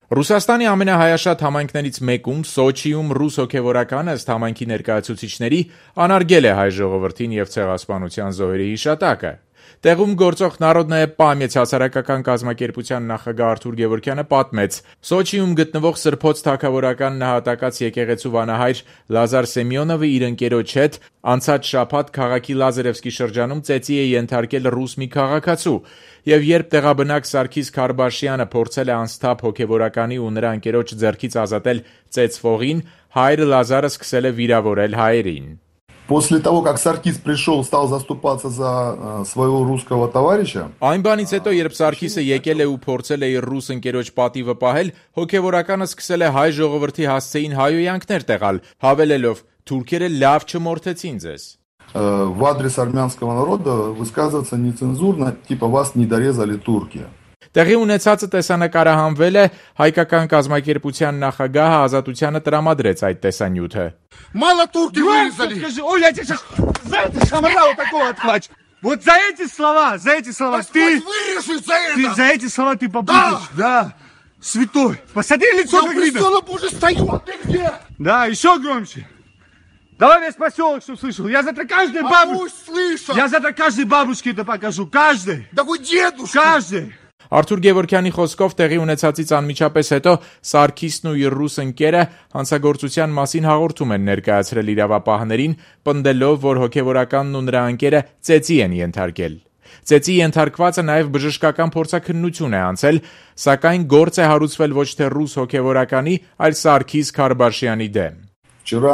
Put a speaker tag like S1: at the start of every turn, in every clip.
S1: Ռուսաստանի ամենահայաշատ համայնքներից մեկում Սոչիում ռուս հոգևորականը ըստ համայնքի ներկայացուցիչների անարգել է հայ ժողովրդին և ցեղասպանության զոհերի հիշատակը։ Տեղում գործող Народная պամյաց հասարակական կազմակերպության նախագահ Արթուր Գևորգյանը պատմեց. Սոչիում գտնվող Սրբոց թագավորական նահատակած եկեղեցու վանահայր Լազար Սեմյոնովը իր ընկերոջ հետ անցած շաբաթ քաղաքի Լազարևսկի շրջանում ծեծի է ենթարկել ռուս մի քաղաքացու, եւ երբ տեղաբնակ Սարգիս Քարբաշյանը փորձել է անսթափ հոգևորականի ու նրա ընկերոջ ձեռքից ազատել ծեծվողին, հայրը Լազարը սկսել է վիրավորել հայերին։
S2: После того, как Саркис пришел, стал заступаться за своего русского товарища.
S1: Այն բանից հետո, երբ Սարգիսը եկել է ու փորձել է իր ռուս ընկերոջ պատիվը պահել, հոգևորականը սկսել է հայ ժողովրդի հասցեին հայոյանքներ տեղալ, հավելելով. «Թուրքերը լավ չմորթեցին ձեզ»։
S2: В адрес армянского народа высказываться нецензурно, типа вас не дорезали турки.
S1: Տեղի ունեցածը տեսանկարահանվել է, հայկական կազմակերպության նախագահը Ազատությանը տրամադրեց այդ տեսանյութը։
S3: Мало турки вырезали.
S4: Скажи, ой, я тебе сейчас за это шамара вот такого отхвачу. Вот за эти слова ты
S3: вырежешь за это.
S4: за эти слова ты побудешь. Да. Святой. Посмотри лицо,
S3: Я
S4: как
S3: у
S4: видно.
S3: престола Божий стою, а ты где?
S4: Да, еще громче. Давай весь поселок, чтобы слышал. Я завтра каждой
S3: Пусть слышат.
S4: Я завтра каждой бабушке это покажу. Каждой.
S3: Да вы дедушка.
S4: Каждой.
S1: Արթուր Գևորգյանի խոսքով տեղի ունեցածից անմիջապես հետո Սարգիսն ու իր ռուս ընկերը հանցագործության մասին հաղորդում են ներկայացրել իրավապահներին, պնդելով, որ հոգևորականն ու նրա ընկերը ծեծի են ենթարկել։ Ծեծի ենթարկվածը նաև բժշկական փորձաքննություն է անցել, սակայն գործ է հարուցվել ոչ թե ռուս հոգևորականի, այլ Սարգիս Քարբաշյանի դեմ։
S2: Вчера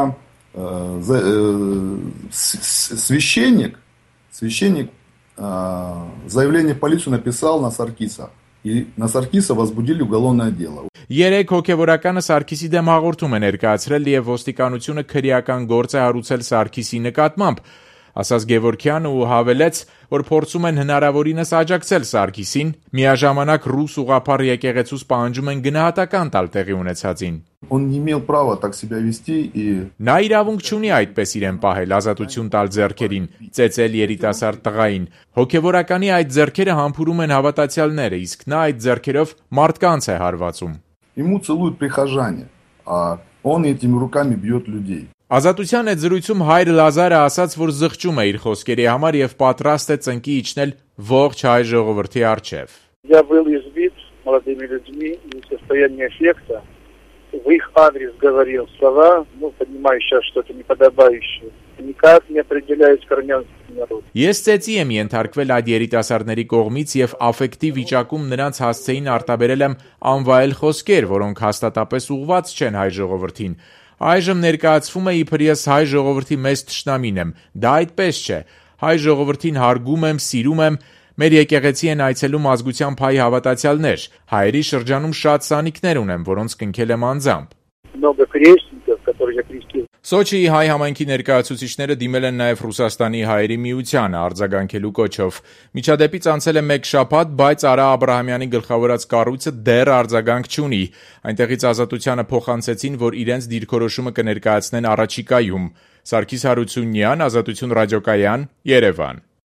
S2: священник заявление в полицию написал на Саркиса. И на Саркиса возбудили уголовное дело.
S1: Երեք հոգևորականը Սարգիսի դեմ հաղորդում է ներկայացրել եւ ոստիկանությունը քրեական գործ է հարուցել Սարգիսի նկատմամբ, ասաց Գևորգյանը ու հավելեց, որ փորձում են հնարավորինս աջակցել Սարգիսին, միաժամանակ ռուս ուղղափառ եկեղեցուց պահանջում են գնահատական տալ տեղի ունեցածին։
S2: Он не имел права так себя вести и
S1: Նա իրավունք չունի այդպես իրեն պահել, ազատություն տալ ձեռքերին, ծեծել երիտասարդ տղային։ Հոգևորականի այդ ձեռքերը համբուրում են հավատացյալները, իսկ նա այդ ձեռքերով մարդկանց է հարվածում։
S2: ему целуют прихожане, а он этими руками бьет людей.
S1: Ազատության այդ զրույցում հայր Լազարը ասաց, որ զղջում է իր խոսքերի համար եւ պատրաստ է ծնկի իջնել ողջ հայ ժողովրդի առջև։
S5: Я был избит молодыми людьми, не в состоянии аффекта. В их адрес говорил слова, понимаю сейчас, что это неподобающее. Никак не определяюсь к армянскому народу.
S1: Ես ծեծի եմ ենթարկվել այդ երիտասարդների կողմից եւ աֆեկտիվ վիճակում նրանց հասցեին արտաբերել եմ անվայել խոսքեր, որոնք հաստատապես ուղղված չեն հայ ժողովրդին։ Այժմ ներկայացվում է իբր ես հայ ժողովրդի մեծ թշնամին եմ։ Դա այդպես չէ։ Հայ ժողովրդին հարգում եմ, սիրում եմ։ Մեր եկեղեցի են այցելում ազգությամբ հայ հավատացյալներ։ Հայերի շրջանում շատ սանիկներ ունեմ, որոնց կնքել եմ անձամբ։
S5: Много крестников, которые я крестил.
S1: Սոչիի հայ համայնքի ներկայացուցիչները դիմել են նաև Ռուսաստանի հայերի միությանը արձագանքելու կոչով։ Միջադեպից անցել է 1 շաբաթ, բայց Արա Աբրահամյանի գլխավորած կառույցը դեռ արձագանք չունի։ Այնտեղից Ազատությանը փոխանցեցին, որ իրենց դիրքորոշումը կներկայացնեն առաջիկայում։ Սարգիս Հարությունյան, Ազատություն ռադիոկայան, Երևան։